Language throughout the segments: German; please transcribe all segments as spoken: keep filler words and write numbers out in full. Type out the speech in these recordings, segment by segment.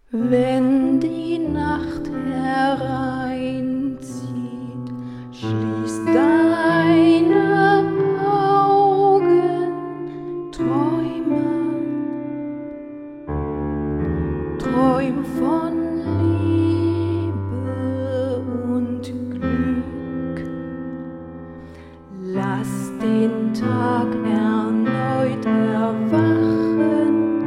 Wenn die Nacht hereinzieht, schließ deine Augen, träume, träume von Liebe und Glück. Lass den Tag erneut erwachen,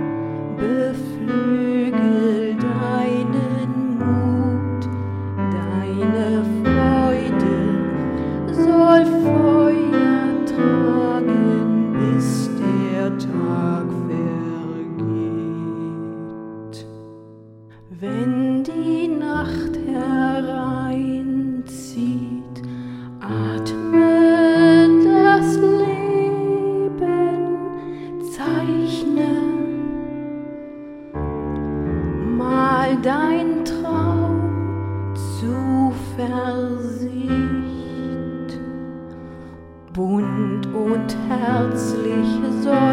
beflügel deinen Mut, deine Freude soll Feuer tragen, bis der Tag vergeht. Wenn die Nacht hereinzieht, atme das Leben, zeichne, mal dein Traum, Zuversicht, bunt und herzlich soll